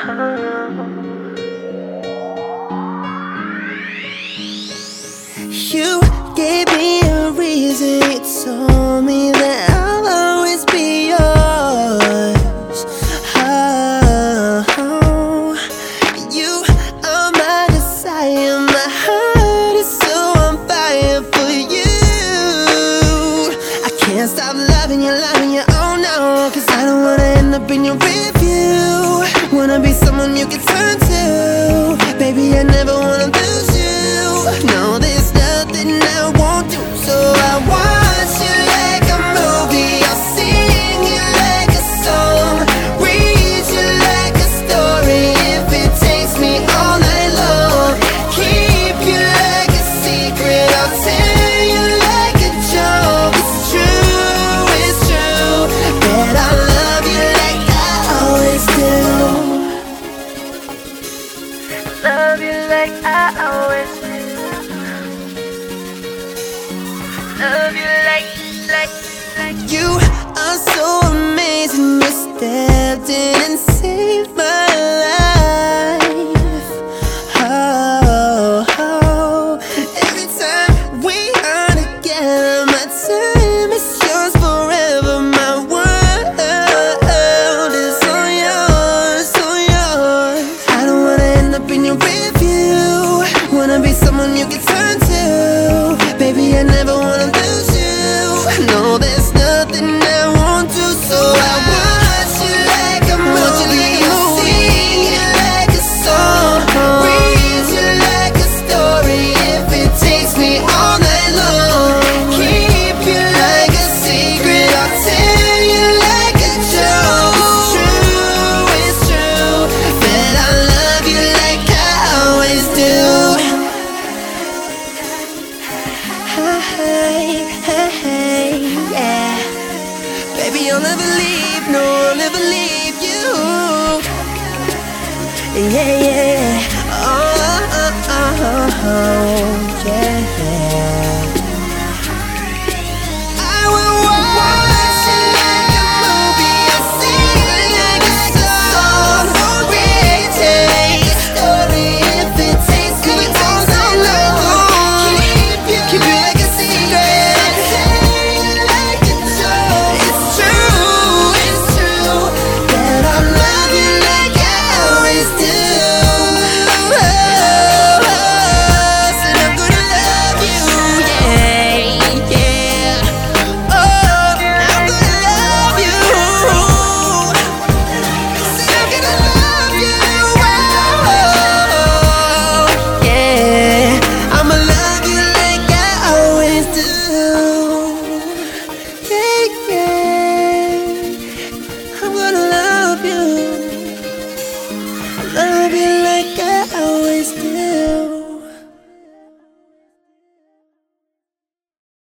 You gave me a reason, you told me that I'll always be yours. Oh, you are my desire, my heart is so on fire for you. I can't stop loving you, oh no, 'cause I don't wanna end up in your review. Wanna be someone you can turn to, baby, I never wanna lose you. No, there's nothing I won't do, so I watch you like a movie. I'll sing you like a song, read you like a story. If it takes me all night long, keep you like a secret. I'll tell you like a joke. It's true, that I love you like I always do. Love you like I always do. Love you like you are so amazing. You stepped in and saved my life. Oh, every time we are together, my time is yours forever. My world is all yours, all yours. I don't wanna end up in your review. Wanna be someone you can turn to, baby, I never wanna lose you. No, there's nothing I won't do, so I watch you like a movie. I'll sing you like a song, read you like a story. If it takes me all night long, keep you like a secret. I'll tell you like a joke. It's true, that I love you like I always do. Hey, yeah. Baby, I'll never leave, no, I'll never leave you. Yeah. Yeah. I will watch you like a movie. I'll sing you like a song, read you like a story. If it takes me all night long, keep you like a secret. Like a joke. It's true, that I love you like I always do. Said I'm gonna love you, yeah. Oh, I'm gonna love you. Said I'm gonna love you, yeah. I'ma love you like I always do. Yeah. I'm gonna love you like I always do.